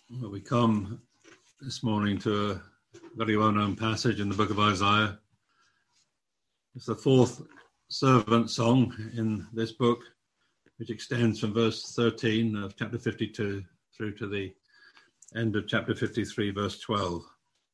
Well, we come this morning to a very well-known passage in the book of Isaiah. It's the fourth servant song in this book, which extends from verse 13 of chapter 52 through to the end of chapter 53, verse 12.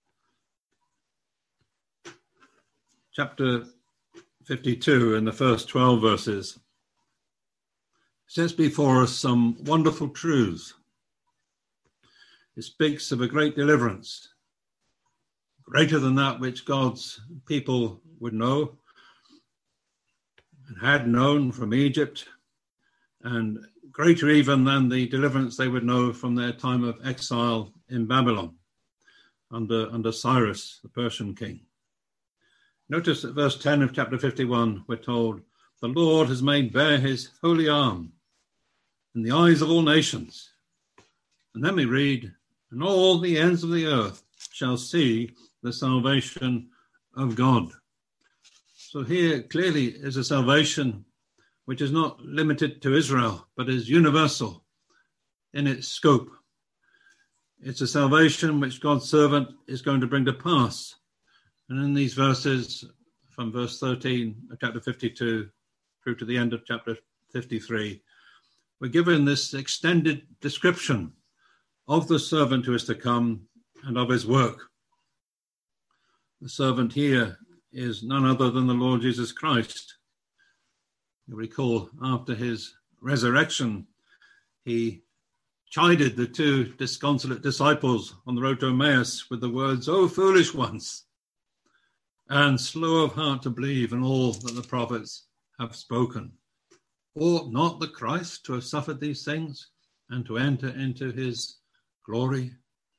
Chapter 52, in the first 12 verses, sets before us some wonderful truths. It speaks of a great deliverance, greater than that which God's people would know and had known from Egypt, and greater even than the deliverance they would know from their time of exile in Babylon under Cyrus, the Persian king. Notice at verse 10 of chapter 51, we're told, "The Lord has made bare his holy arm in the eyes of all nations." And then we read, "And all the ends of the earth shall see the salvation of God." So here clearly is a salvation which is not limited to Israel, but is universal in its scope. It's a salvation which God's servant is going to bring to pass. And in these verses, from verse 13 of chapter 52 through to the end of chapter 53, we're given this extended description of the servant who is to come and of his work. The servant here is none other than the Lord Jesus Christ. You recall, after his resurrection, he chided the two disconsolate disciples on the road to Emmaus with the words, "O foolish ones, and slow of heart to believe in all that the prophets have spoken. Ought not the Christ to have suffered these things and to enter into his glory?"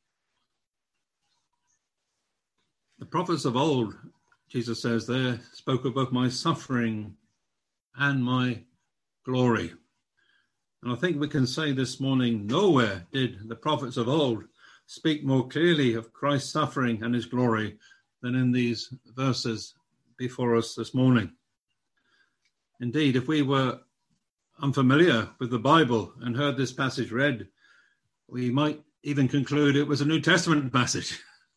The prophets of old, Jesus says there, spoke of both my suffering and my glory. And I think we can say this morning, nowhere did the prophets of old speak more clearly of Christ's suffering and his glory than in these verses before us this morning. Indeed, if we were unfamiliar with the Bible and heard this passage read, we might even conclude it was a New Testament passage,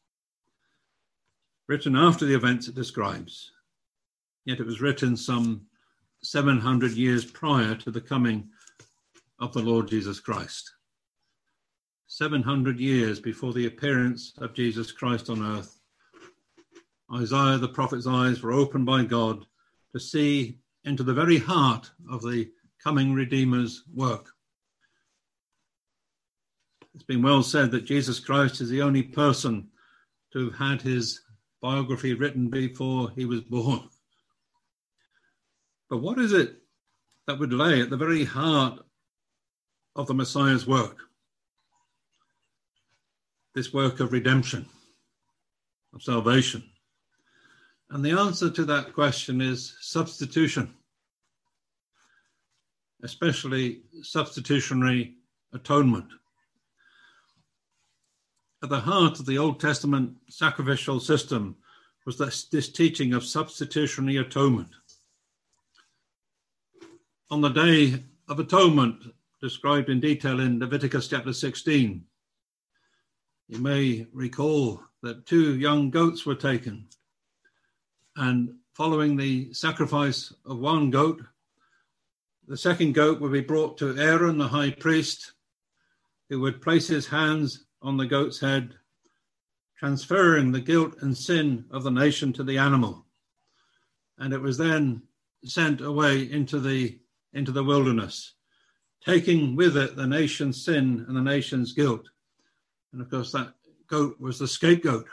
written after the events it describes. Yet it was written some 700 years prior to the coming of the Lord Jesus Christ. 700 years before the appearance of Jesus Christ on earth, Isaiah the prophet's eyes were opened by God to see into the very heart of the coming Redeemer's work. It's been well said that Jesus Christ is the only person to have had his biography written before he was born. But what is it that would lay at the very heart of the Messiah's work? This work of redemption, of salvation. And the answer to that question is substitution, especially substitutionary atonement. At the heart of the Old Testament sacrificial system was this teaching of substitutionary atonement. On the Day of Atonement, described in detail in Leviticus chapter 16, you may recall that 2 young goats were taken, and following the sacrifice of one goat, the second goat would be brought to Aaron, the high priest, who would place his hands on the goat's head, transferring the guilt and sin of the nation to the animal. And it was then sent away into the wilderness, taking with it the nation's sin and the nation's guilt. And of course, that goat was the scapegoat.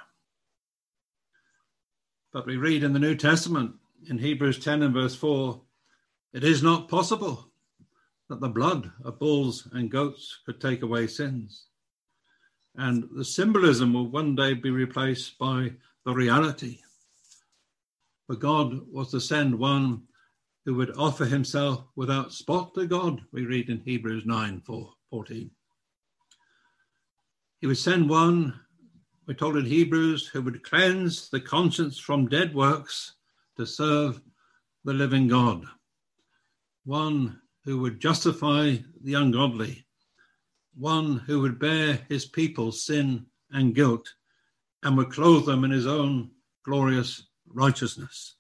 But we read in the New Testament, in Hebrews 10 and verse 4, it is not possible that the blood of bulls and goats could take away sins. And the symbolism will one day be replaced by the reality. For God was to send one who would offer himself without spot to God, we read in Hebrews 9:14. He would send one, we're told in Hebrews, who would cleanse the conscience from dead works to serve the living God. One who would justify the ungodly one who would bear his people's sin and guilt and would clothe them in his own glorious righteousness.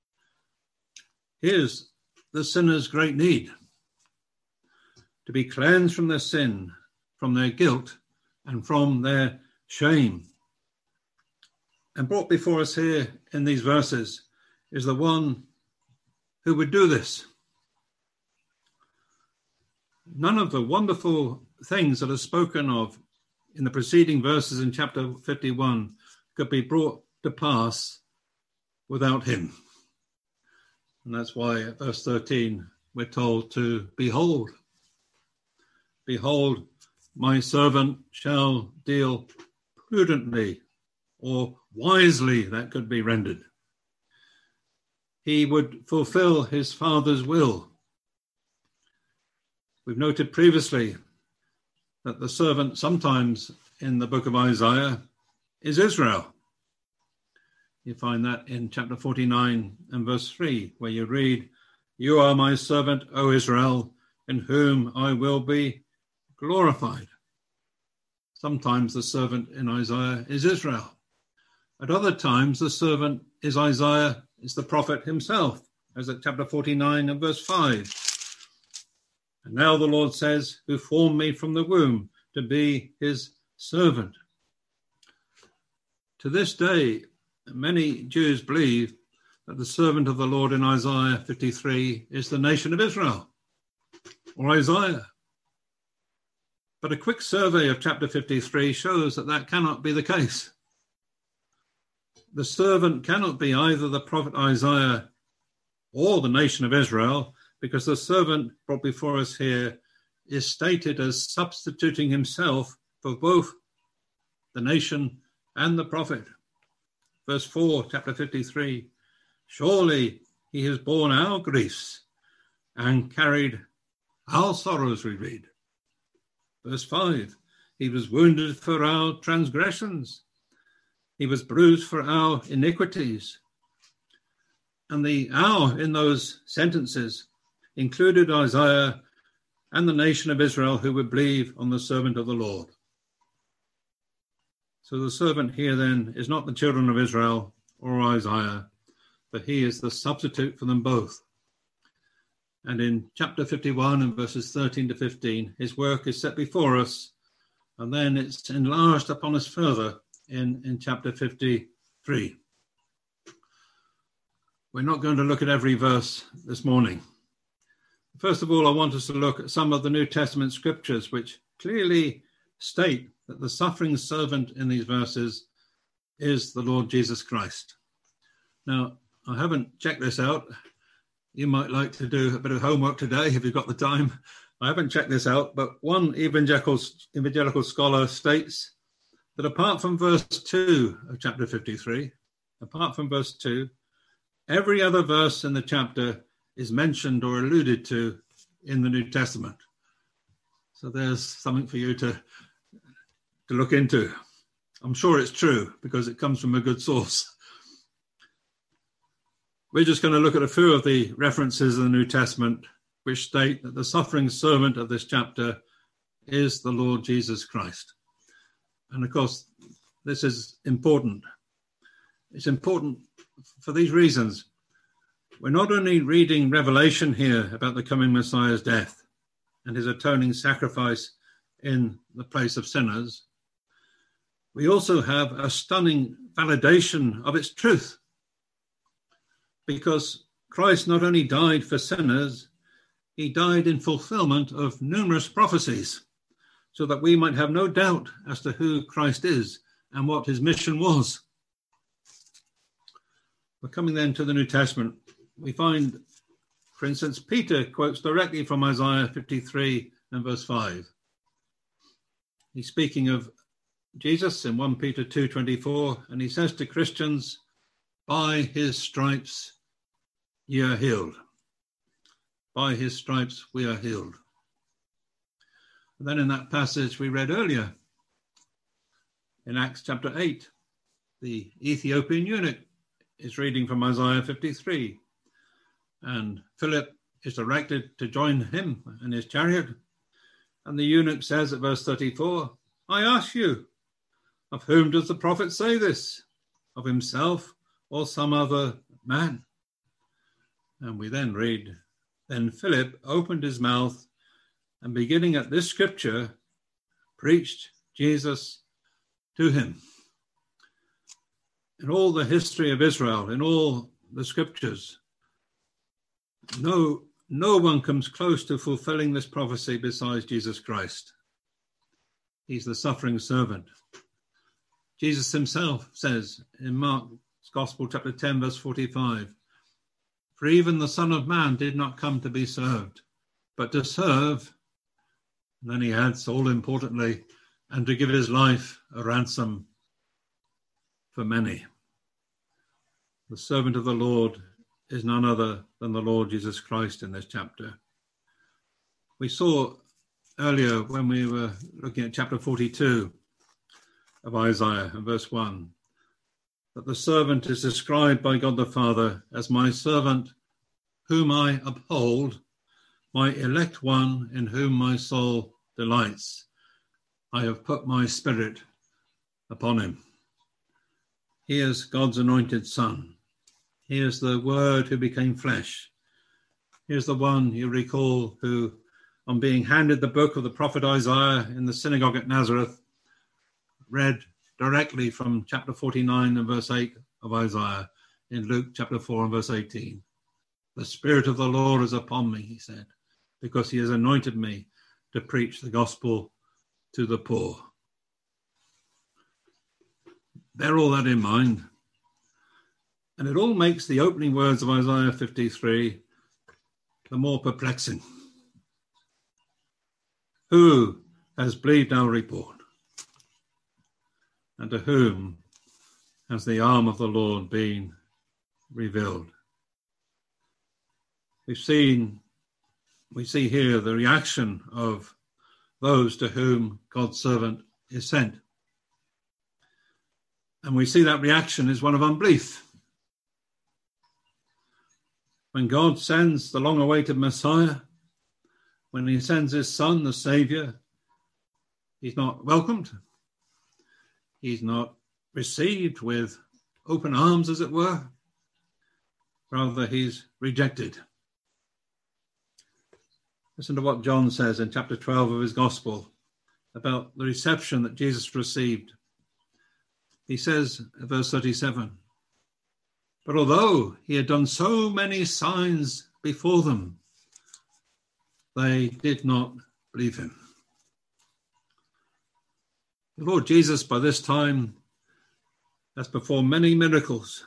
Here's the sinner's great need: to be cleansed from their sin, from their guilt, and from their shame. And brought before us here in these verses is the one who would do this. None of the wonderful things that are spoken of in the preceding verses in chapter 51 could be brought to pass without him. And that's why at verse 13 we're told to behold. Behold, my servant shall deal prudently, or wisely, that could be rendered. He would fulfill his Father's will. We've noted previously that the servant sometimes in the book of Isaiah is Israel. You find that in chapter 49 and verse 3, where you read, "You are my servant, O Israel, in whom I will be glorified." Sometimes the servant in Isaiah is Israel. At other times, the servant is Isaiah, is the prophet himself, as at chapter 49 and verse 5. "And now the Lord says, who formed me from the womb to be his servant." To this day, many Jews believe that the servant of the Lord in Isaiah 53 is the nation of Israel, or Isaiah. But a quick survey of chapter 53 shows that that cannot be the case. The servant cannot be either the prophet Isaiah or the nation of Israel, because the servant brought before us here is stated as substituting himself for both the nation and the prophet. Verse 4, chapter 53, "Surely he has borne our griefs and carried our sorrows," we read. Verse 5, "He was wounded for our transgressions. He was bruised for our iniquities." And the "our" in those sentences included Isaiah and the nation of Israel who would believe on the servant of the Lord. So the servant here then is not the children of Israel or Isaiah, but he is the substitute for them both. And in chapter 51 and verses 13 to 15, his work is set before us, and then it's enlarged upon us further in chapter 53. We're not going to look at every verse this morning. First of all, I want us to look at some of the New Testament scriptures which clearly state that the suffering servant in these verses is the Lord Jesus Christ. Now, I haven't checked this out. You might like to do a bit of homework today if you've got the time. I haven't checked this out, but one evangelical scholar states that apart from verse 2 of chapter 53, apart from verse 2, every other verse in the chapter is mentioned or alluded to in the New Testament. So there's something for you to look into. I'm sure it's true because it comes from a good source. We're just going to look at a few of the references in the New Testament which state that the suffering servant of this chapter is the Lord Jesus Christ. And of course, this is important. It's important for these reasons. We're not only reading Revelation here about the coming Messiah's death and his atoning sacrifice in the place of sinners, we also have a stunning validation of its truth. Because Christ not only died for sinners, he died in fulfillment of numerous prophecies, so that we might have no doubt as to who Christ is and what his mission was. We're coming then to the New Testament. We find, for instance, Peter quotes directly from Isaiah 53 and verse 5. He's speaking of Jesus in 1 Peter 2:24, and he says to Christians, "By his stripes ye are healed." By his stripes we are healed. And then in that passage we read earlier, in Acts chapter 8, the Ethiopian eunuch is reading from Isaiah 53, and Philip is directed to join him in his chariot, And the eunuch says at verse 34, I ask you, of whom does the prophet say this? Of himself or some other man? And we then read, then Philip opened his mouth and beginning at this scripture, preached Jesus to him. In all the history of Israel, in all the scriptures, no one comes close to fulfilling this prophecy besides Jesus Christ. He's the suffering servant. Jesus himself says in Mark's Gospel, chapter 10, verse 45, for even the Son of Man did not come to be served, but to serve. And then he adds, all importantly, and to give his life a ransom for many. The servant of the Lord is none other than the Lord Jesus Christ in this chapter. We saw earlier when we were looking at chapter 42 of Isaiah and verse 1, that the servant is described by God the Father as my servant whom I uphold, my elect one in whom my soul delights. I have put my spirit upon him. He is God's anointed son. He is the Word who became flesh. He is the one, you recall, who, on being handed the book of the prophet Isaiah in the synagogue at Nazareth, read directly from chapter 49 and verse 8 of Isaiah in Luke chapter 4 and verse 18. The Spirit of the Lord is upon me, he said, because he has anointed me to preach the gospel to the poor. Bear all that in mind. And it all makes the opening words of Isaiah 53 the more perplexing. Who has believed our report? And to whom has the arm of the Lord been revealed? We see here the reaction of those to whom God's servant is sent. And we see that reaction is one of unbelief. When God sends the long-awaited Messiah, when he sends his son, the Saviour, he's not welcomed. He's not received with open arms, as it were. Rather, he's rejected. Listen to what John says in chapter 12 of his Gospel about the reception that Jesus received. He says, verse 37, but although he had done so many signs before them, they did not believe him. The Lord Jesus, by this time, has performed many miracles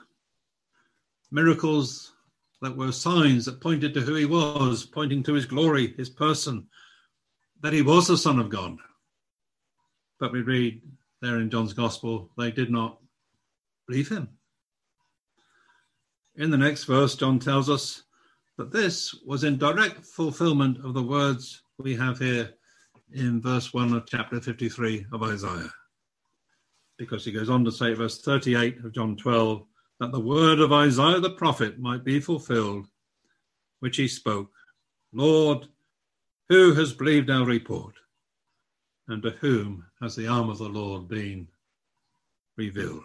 that were signs that pointed to who he was, pointing to his glory, his person, that he was the Son of God. But we read there in John's Gospel, they did not believe him. In the next verse, John tells us that this was in direct fulfillment of the words we have here in verse 1 of chapter 53 of Isaiah. Because he goes on to say, verse 38 of John 12, that the word of Isaiah the prophet might be fulfilled, which he spoke, Lord, who has believed our report? And to whom has the arm of the Lord been revealed?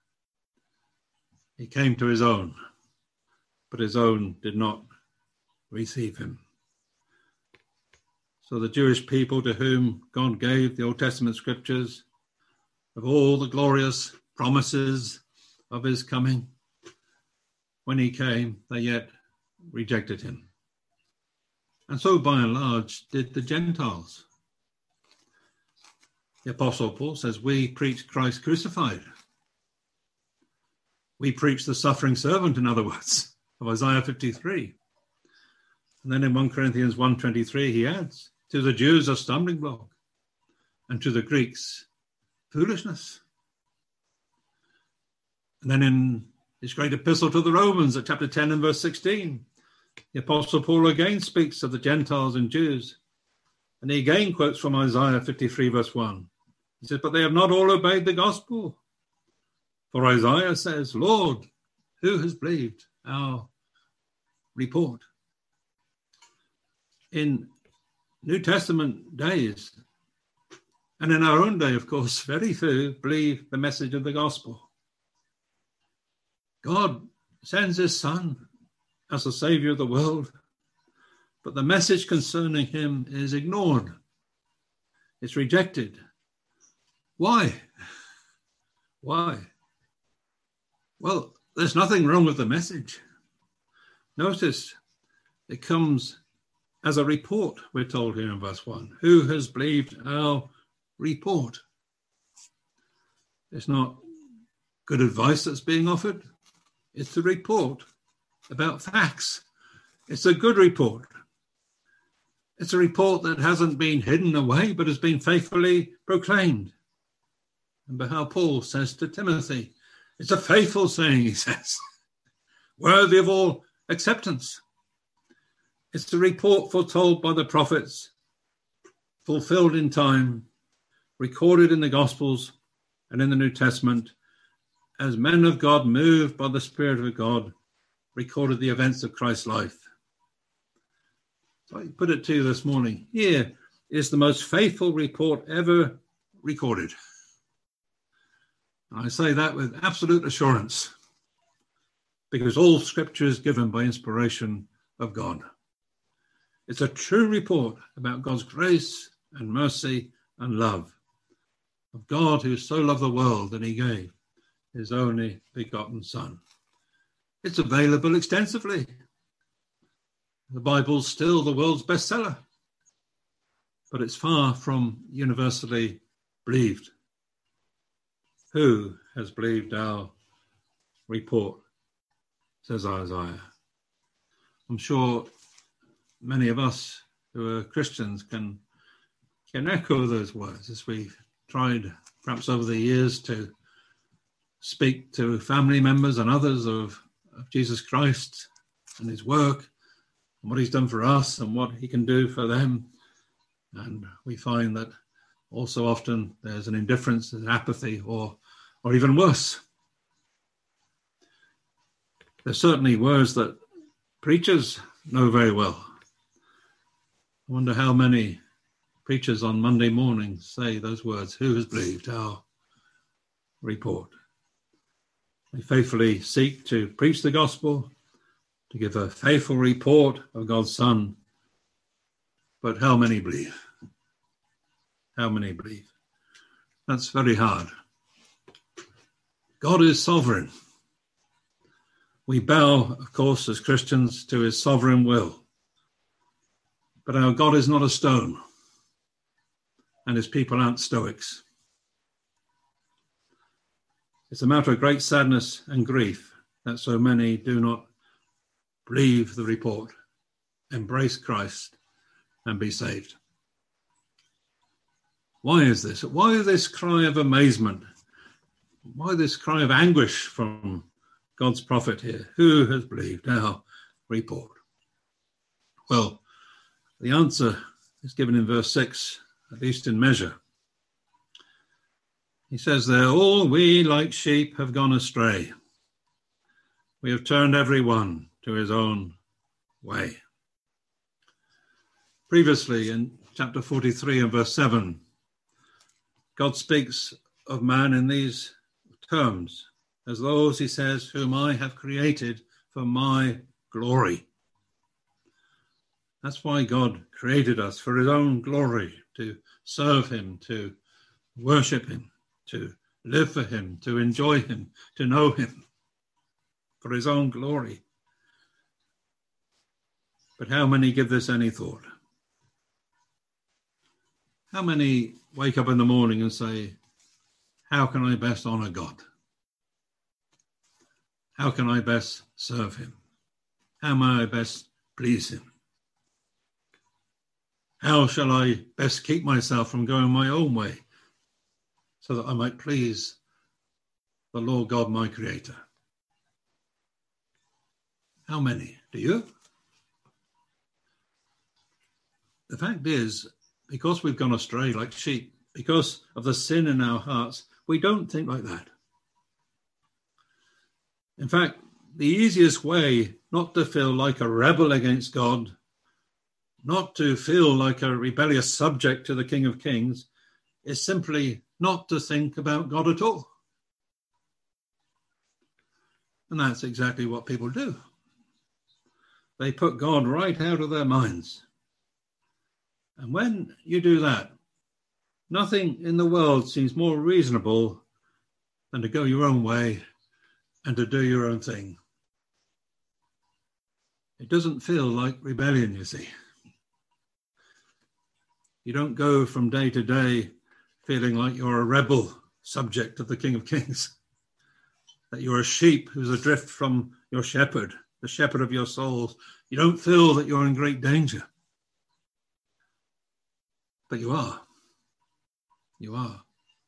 He came to his own, but his own did not receive him. So the Jewish people to whom God gave the Old Testament scriptures of all the glorious promises of his coming, when he came, they yet rejected him. And so by and large did the Gentiles. The Apostle Paul says, we preach Christ crucified. We preach the suffering servant, in other words, of Isaiah 53. And then in 1 Corinthians 1:23, he adds, to the Jews a stumbling block, and to the Greeks foolishness. And then in his great epistle to the Romans at chapter 10 and verse 16, the Apostle Paul again speaks of the Gentiles and Jews. And he again quotes from Isaiah 53 verse 1. He says, but they have not all obeyed the gospel. For Isaiah says, Lord, who has believed our report? In New Testament days, and in our own day, of course, very few believe the message of the gospel. God sends his Son as the Saviour of the world, but the message concerning him is ignored. It's rejected. Why? Why? Well, there's nothing wrong with the message. Notice it comes as a report, we're told here in verse 1. Who has believed our report? It's not good advice that's being offered. It's a report about facts. It's a good report. It's a report that hasn't been hidden away, but has been faithfully proclaimed. Remember how Paul says to Timothy, it's a faithful saying, he says, worthy of all acceptance. It's the report foretold by the prophets, fulfilled in time, recorded in the Gospels and in the New Testament, as men of God, moved by the Spirit of God, recorded the events of Christ's life. So I put it to you this morning, here is the most faithful report ever recorded. And I say that with absolute assurance, because all Scripture is given by inspiration of God. It's a true report about God's grace and mercy and love, of God who so loved the world that he gave his only begotten Son. It's available extensively. The Bible's still the world's bestseller, but it's far from universally believed. Who has believed our report, says Isaiah. I'm sure many of us who are Christians can echo those words as we've tried, perhaps over the years, to speak to family members and others of Jesus Christ and his work and what he's done for us and what he can do for them. And we find that also often there's an indifference, an apathy, or even worse. There's certainly words that preachers know very well. I wonder how many preachers on Monday morning say those words, who has believed our report? They faithfully seek to preach the gospel, to give a faithful report of God's Son. But how many believe? How many believe? That's very hard. God is sovereign. We bow, of course, as Christians, to his sovereign will. But our God is not a stone, and his people aren't stoics. It's a matter of great sadness and grief that so many do not believe the report, embrace Christ, and be saved. Why is this? Why this cry of amazement? Why this cry of anguish from God's prophet here? Who has believed our report? Well, the answer is given in verse 6, at least in measure. He says there, all we like sheep have gone astray. We have turned every one to his own way. Previously, in chapter 43 and verse 7, God speaks of man in these terms, as those, he says, whom I have created for my glory. That's why God created us, for his own glory, to serve him, to worship him, to live for him, to enjoy him, to know him, for his own glory. But how many give this any thought? How many wake up in the morning and say, how can I best honor God? How can I best serve him? How may I best please him? How shall I best keep myself from going my own way so that I might please the Lord God, my Creator? How many? Do you? The fact is, because we've gone astray like sheep, because of the sin in our hearts, we don't think like that. In fact, the easiest way not to feel like a rebel against God, Not to feel like a rebellious subject to the King of Kings is simply not to think about God at all. And that's exactly what people do. They put God right out of their minds. And when you do that, nothing in the world seems more reasonable than to go your own way and to do your own thing. It doesn't feel like rebellion, you see. You don't go from day to day feeling like you're a rebel subject of the King of Kings, that you're a sheep who's adrift from your shepherd, the shepherd of your souls. You don't feel that you're in great danger. But you are. You are.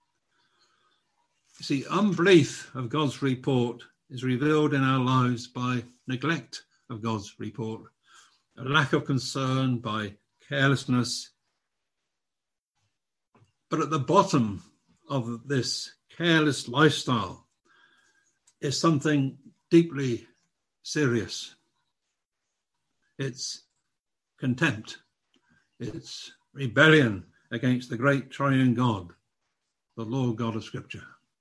You see, unbelief of God's report is revealed in our lives by neglect of God's report, a lack of concern, by carelessness. But at the bottom of this careless lifestyle is something deeply serious. It's contempt. It's rebellion against the great triune God, the Lord God of Scripture.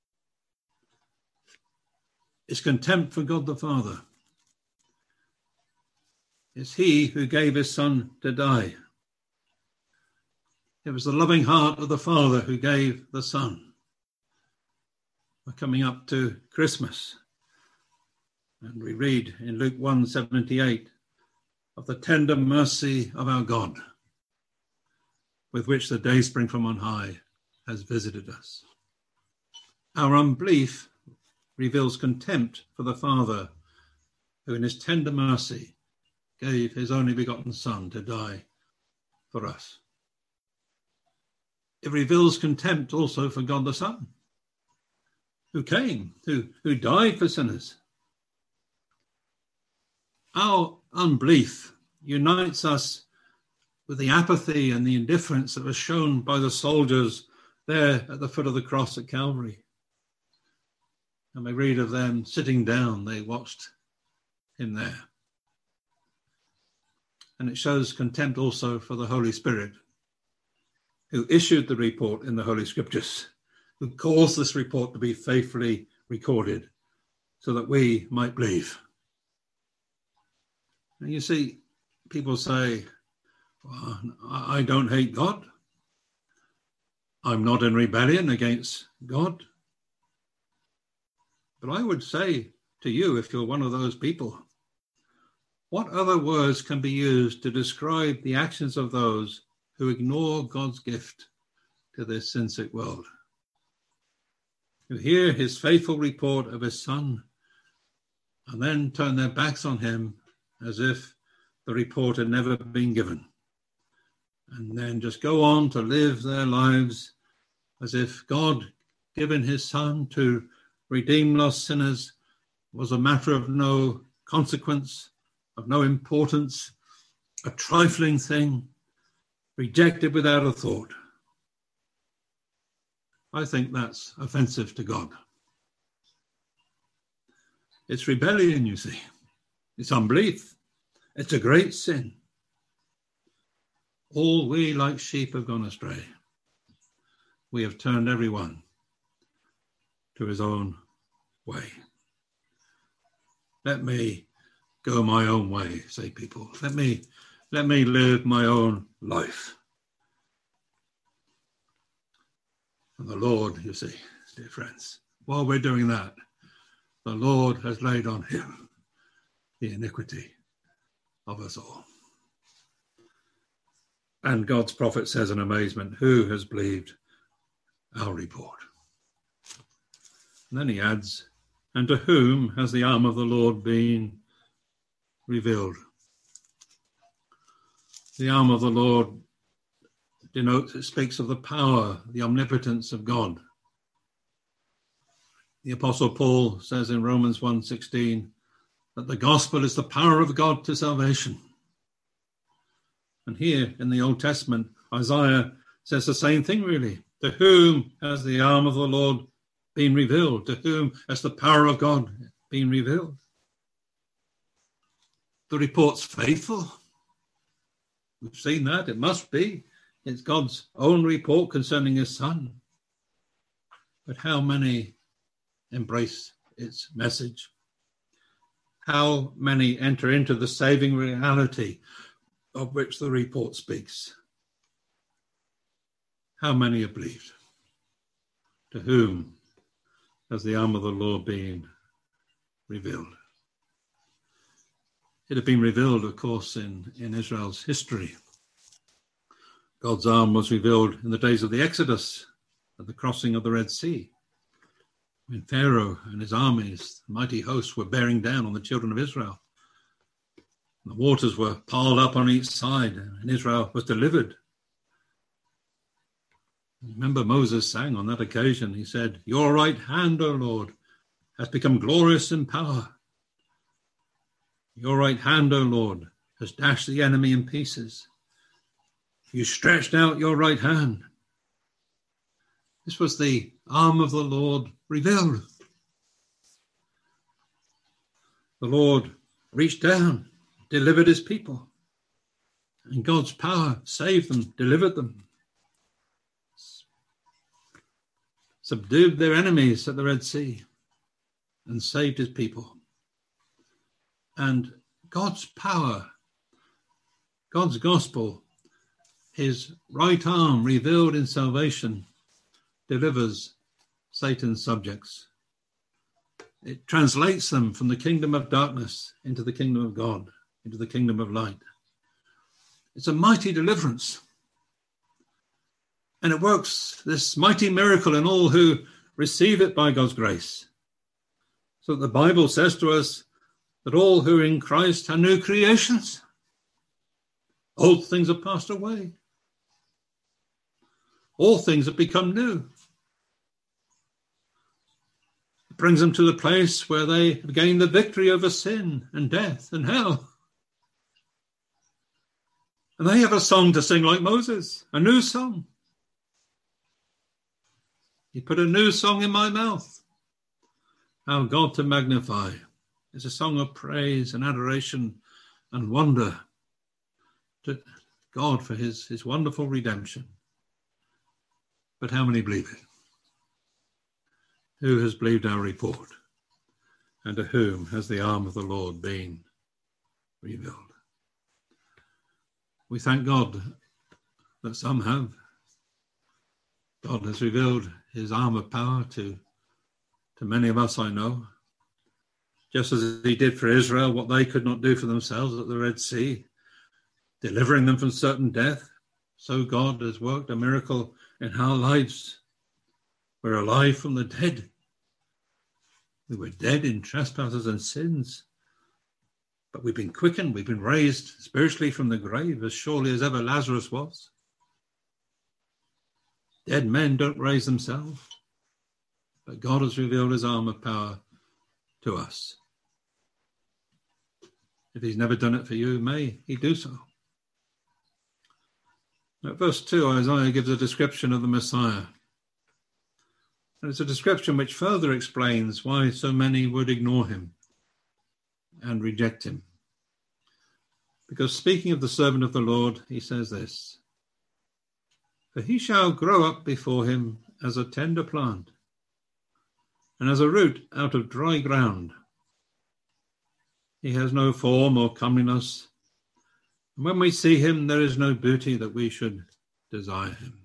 It's contempt for God the Father. It's he who gave his Son to die. It was the loving heart of the Father who gave the Son. We're coming up to Christmas, and we read in Luke 1:78 of the tender mercy of our God, with which the dayspring from on high has visited us. Our unbelief reveals contempt for the Father, who in his tender mercy gave his only begotten Son to die for us. It reveals contempt also for God the Son, who came, who died for sinners. Our unbelief unites us with the apathy and the indifference that was shown by the soldiers there at the foot of the cross at Calvary. And we read of them sitting down, they watched him there. And it shows contempt also for the Holy Spirit, who issued the report in the Holy Scriptures, who caused this report to be faithfully recorded so that we might believe. And you see, people say, well, I don't hate God. I'm not in rebellion against God. But I would say to you, if you're one of those people, what other words can be used to describe the actions of those who ignore God's gift to this sin-sick world, who hear his faithful report of his Son and then turn their backs on him as if the report had never been given, and then just go on to live their lives as if God giving his Son to redeem lost sinners was a matter of no consequence, of no importance, a trifling thing, rejected without a thought. I think that's offensive to God. It's rebellion, you see. It's unbelief. It's a great sin. All we like sheep have gone astray. We have turned everyone to his own way. Let me go my own way, say people. Let me live my own life. And the Lord, you see, dear friends, while we're doing that, the Lord has laid on him the iniquity of us all. And God's prophet says in amazement, who has believed our report? And then he adds, and to whom has the arm of the Lord been revealed? The arm of the Lord it speaks of the power, the omnipotence of God. The Apostle Paul says in Romans 1:16 that the gospel is the power of God to salvation. And here in the Old Testament, Isaiah says the same thing really. To whom has the arm of the Lord been revealed? To whom has the power of God been revealed? The report's faithful. We've seen that. It must be. It's God's own report concerning his Son. But how many embrace its message? How many enter into the saving reality of which the report speaks? How many have believed? To whom has the arm of the Lord been revealed? It had been revealed, of course, in Israel's history. God's arm was revealed in the days of the Exodus, at the crossing of the Red Sea, when Pharaoh and his armies, the mighty hosts, were bearing down on the children of Israel. The waters were piled up on each side, and Israel was delivered. Remember, Moses sang on that occasion. He said, "Your right hand, O Lord, has become glorious in power. Your right hand, O Lord, has dashed the enemy in pieces. You stretched out your right hand." This was the arm of the Lord revealed. The Lord reached down, delivered his people, and God's power saved them, delivered them, subdued their enemies at the Red Sea, and saved his people. And God's power, God's gospel, his right arm revealed in salvation, delivers Satan's subjects. It translates them from the kingdom of darkness into the kingdom of God, into the kingdom of light. It's a mighty deliverance. And it works this mighty miracle in all who receive it by God's grace. So that the Bible says to us that all who are in Christ are new creations. Old things have passed away. All things have become new. It brings them to the place where they have gained the victory over sin and death and hell. And they have a song to sing like Moses, a new song. He put a new song in my mouth. How God to magnify. It's a song of praise and adoration and wonder to God for his wonderful redemption. But how many believe it? Who has believed our report? And to whom has the arm of the Lord been revealed? We thank God that some have. God has revealed his arm of power to many of us, I know. Just as he did for Israel what they could not do for themselves at the Red Sea, delivering them from certain death, so God has worked a miracle in our lives. We're alive from the dead. We were dead in trespasses and sins, but we've been quickened, we've been raised spiritually from the grave as surely as ever Lazarus was. Dead men don't raise themselves, but God has revealed his arm of power to us. If he's never done it for you, may he do so. At verse 2, Isaiah gives a description of the Messiah. And it's a description which further explains why so many would ignore him and reject him. Because speaking of the servant of the Lord, he says this, "For he shall grow up before him as a tender plant, and as a root out of dry ground. He has no form or comeliness, and when we see him, there is no beauty that we should desire him."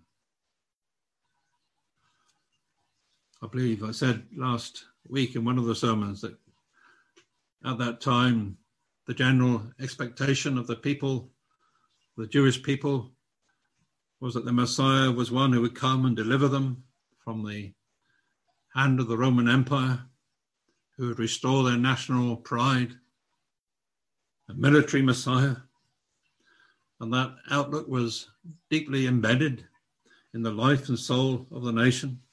I believe I said last week in one of the sermons that at that time, the general expectation of the people, the Jewish people, was that the Messiah was one who would come and deliver them from the hand of the Roman Empire, who would restore their national pride, a military Messiah. And that outlook was deeply embedded in the life and soul of the nation.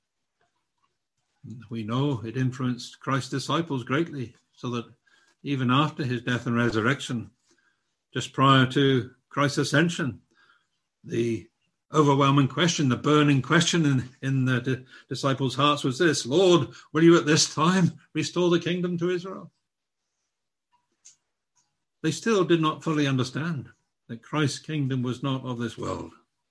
We know it influenced Christ's disciples greatly, so that even after his death and resurrection, just prior to Christ's ascension, the overwhelming question, the burning question in the disciples' hearts was this: "Lord, will you at this time restore the kingdom to Israel?" They still did not fully understand. that Christ's kingdom was not of this world.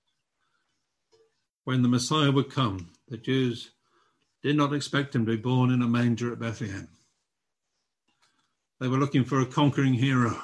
When the Messiah would come, the Jews did not expect him to be born in a manger at Bethlehem. They were looking for a conquering hero,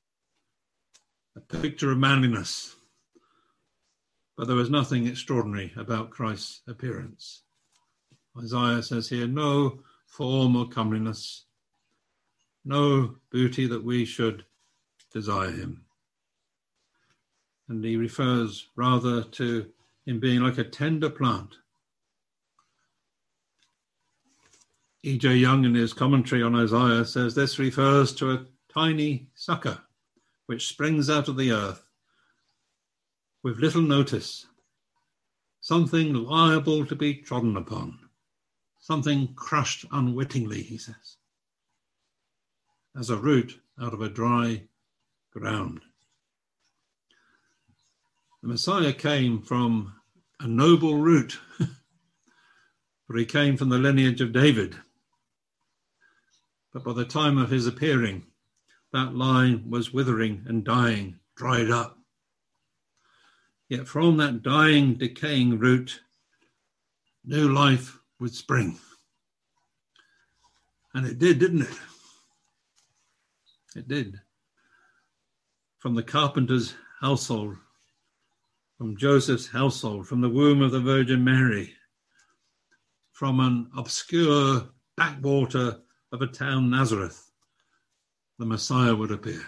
a picture of manliness. But there was nothing extraordinary about Christ's appearance. Isaiah says here, no form or comeliness, no beauty that we should desire him. And he refers rather to him being like a tender plant. E.J. Young, in his commentary on Isaiah, says this refers to a tiny sucker which springs out of the earth with little notice, something liable to be trodden upon, something crushed unwittingly, he says, as a root out of a dry ground. The Messiah came from a noble root, for he came from the lineage of David. But by the time of his appearing, that line was withering and dying, dried up. Yet from that dying, decaying root, new life would spring. And it did, didn't it? It did. From the carpenter's household, from Joseph's household, from the womb of the Virgin Mary, from an obscure backwater of a town, Nazareth, the Messiah would appear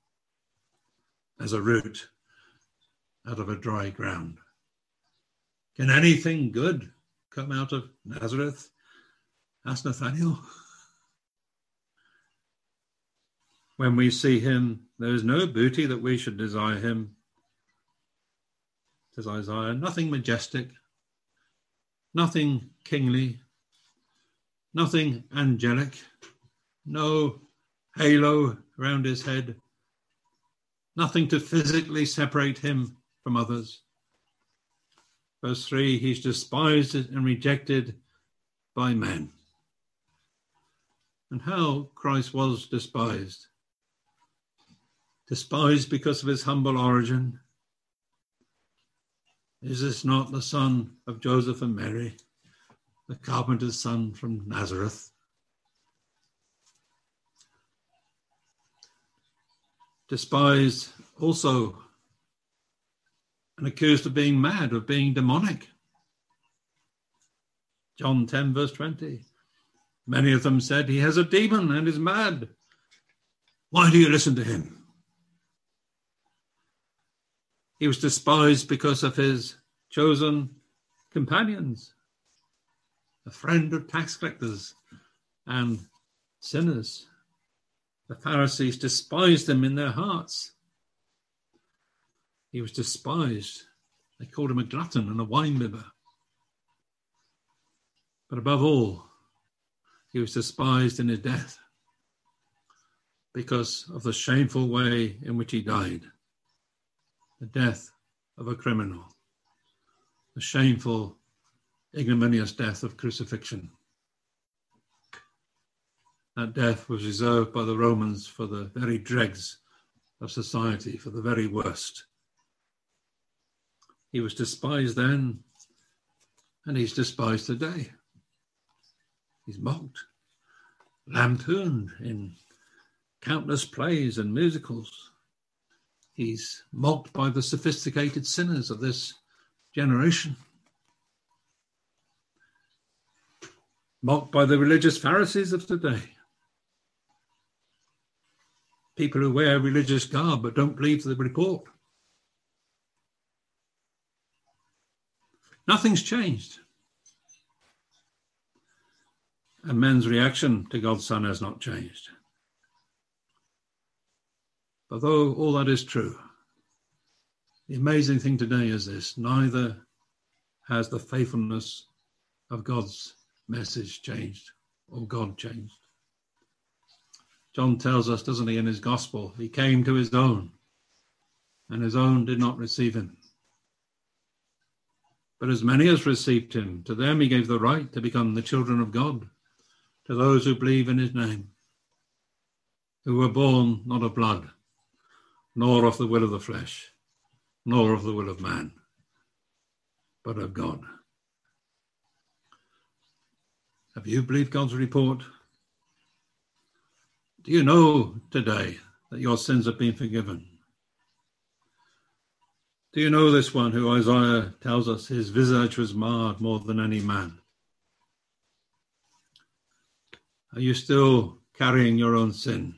as a root out of a dry ground. Can anything good come out of Nazareth? Asked Nathanael. When we see him, there is no beauty that we should desire him, says Isaiah. Nothing majestic, nothing kingly, nothing angelic, no halo around his head, nothing to physically separate him from others. Verse 3, he's despised and rejected by men. And how Christ was despised. Despised because of his humble origin. Is this not the son of Joseph and Mary, the carpenter's son from Nazareth? Despised also and accused of being mad, of being demonic. John 10 verse 20. Many of them said, he has a demon and is mad. Why do you listen to him? He was despised because of his chosen companions, a friend of tax collectors and sinners. The Pharisees despised him in their hearts. He was despised. They called him a glutton and a winebibber. But above all, he was despised in his death because of the shameful way in which he died. The death of a criminal. The shameful, ignominious death of crucifixion. That death was reserved by the Romans for the very dregs of society, for the very worst. He was despised then, and he's despised today. He's mocked, lampooned in countless plays and musicals. He's mocked by the sophisticated sinners of this generation. Mocked by the religious Pharisees of today. People who wear religious garb but don't believe the report. Nothing's changed. And men's reaction to God's Son has not changed. But though all that is true, the amazing thing today is this: neither has the faithfulness of God's message changed, or God changed. John tells us, doesn't he, in his gospel, he came to his own, and his own did not receive him. But as many as received him, to them he gave the right to become the children of God, to those who believe in his name, who were born not of blood, nor of the will of the flesh, nor of the will of man, but of God. Have you believed God's report? Do you know today that your sins have been forgiven? Do you know this one who Isaiah tells us his visage was marred more than any man? Are you still carrying your own sin?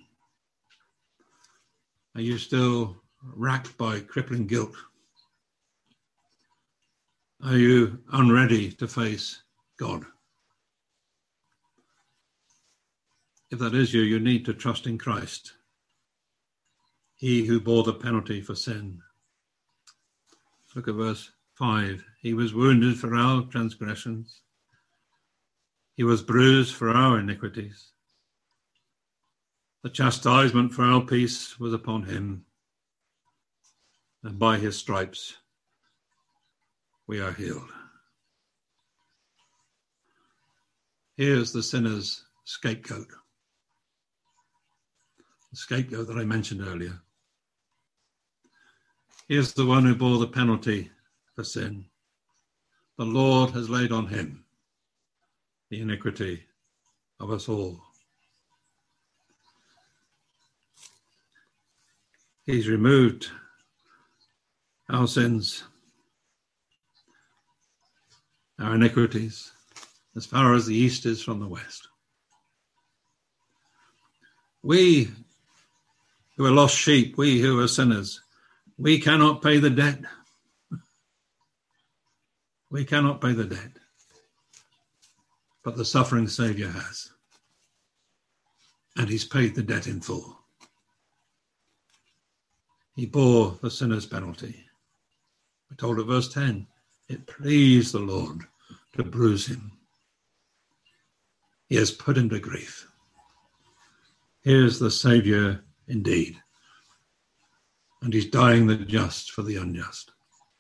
Are you still racked by crippling guilt? Are you unready to face God? If that is you, you need to trust in Christ, he who bore the penalty for sin. Look at verse 5. He was wounded for our transgressions. He was bruised for our iniquities. The chastisement for our peace was upon him, and by his stripes we are healed. Here's the sinner's scapegoat. The scapegoat that I mentioned earlier. Here's the one who bore the penalty for sin. The Lord has laid on him the iniquity of us all. He's removed our sins, our iniquities, as far as the east is from the west. We who are lost sheep, we who are sinners, we cannot pay the debt. We cannot pay the debt. But the suffering Saviour has. And he's paid the debt in full. He bore the sinner's penalty. We're told at verse 10, it pleased the Lord to bruise him. He has put him to grief. Here's the Saviour indeed. And he's dying the just for the unjust.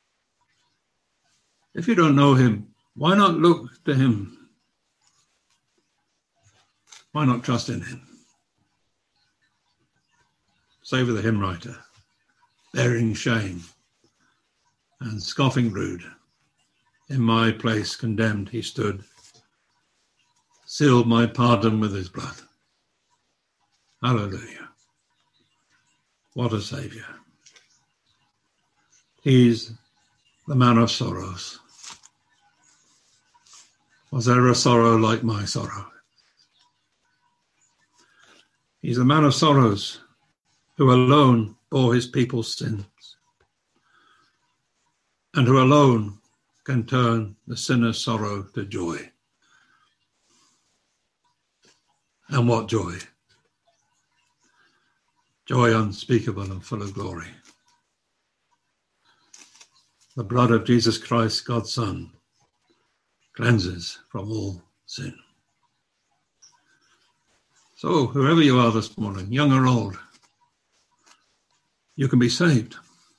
If you don't know him, why not look to him? Why not trust in him? Say with the hymn writer, bearing shame and scoffing rude, in my place condemned he stood, sealed my pardon with his blood. Hallelujah. What a Saviour. He's the man of sorrows. Was there a sorrow like my sorrow? He's the man of sorrows who alone bore his people's sins and who alone can turn the sinner's sorrow to joy. And what joy? Joy unspeakable and full of glory. The blood of Jesus Christ, God's Son, cleanses from all sin. So, whoever you are this morning, young or old, you can be saved.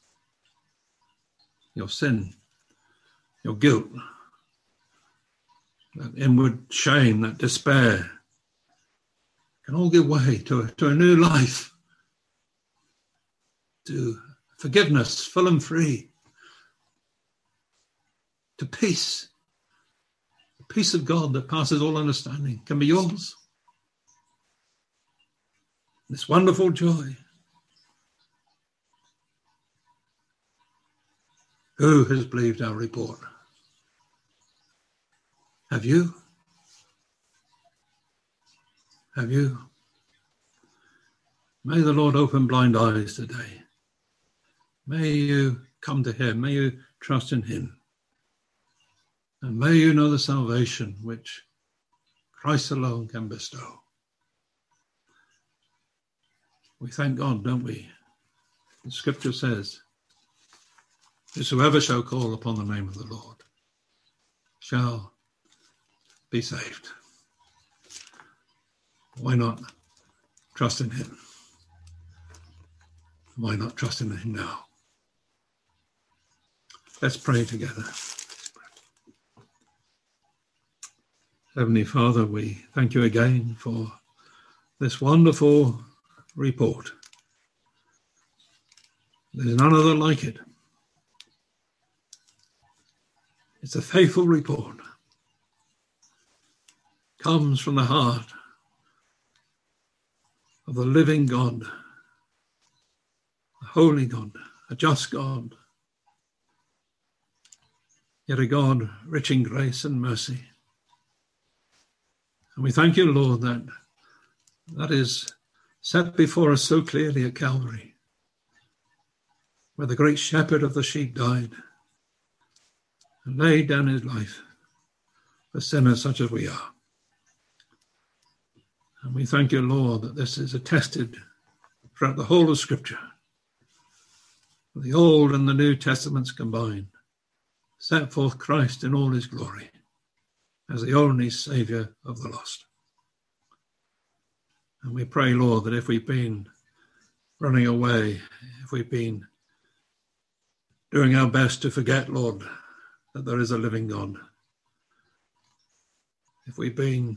Your sin, your guilt, that inward shame, that despair, can all give way to a new life, to forgiveness, full and free, to peace. The peace of God that passes all understanding can be yours. This wonderful joy. Who has believed our report? Have you? Have you? May the Lord open blind eyes today. May you come to him. May you trust in him. And may you know the salvation which Christ alone can bestow. We thank God, don't we? The scripture says, whosoever shall call upon the name of the Lord shall be saved. Why not trust in him? Why not trust in him now? Let's pray together. Heavenly Father, we thank you again for this wonderful report. There's none other like it. It's a faithful report. Comes from the heart of the living God, a holy God, a just God, yet a God rich in grace and mercy. And we thank you, Lord, that is set before us so clearly at Calvary, where the great shepherd of the sheep died and laid down his life for sinners such as we are. And we thank you, Lord, that this is attested throughout the whole of Scripture. The Old and the New Testaments combined set forth Christ in all his glory as the only Saviour of the lost. And we pray, Lord, that if we've been running away, if we've been doing our best to forget, Lord, that there is a living God, if we've been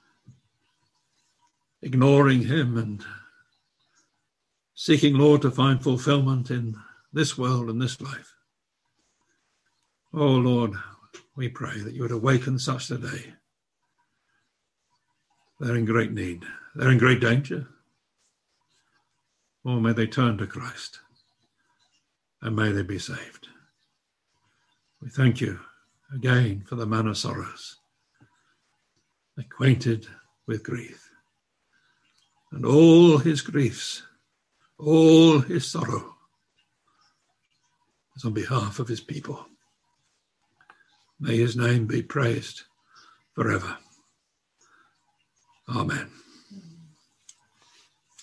ignoring him and seeking, Lord, to find fulfillment in this world and this life, oh, Lord, we pray that you would awaken such today. They're in great need. They're in great danger. Oh, may they turn to Christ and may they be saved. We thank you again for the man of sorrows, acquainted with grief, and all his griefs, all his sorrow is on behalf of his people. May his name be praised forever. Amen.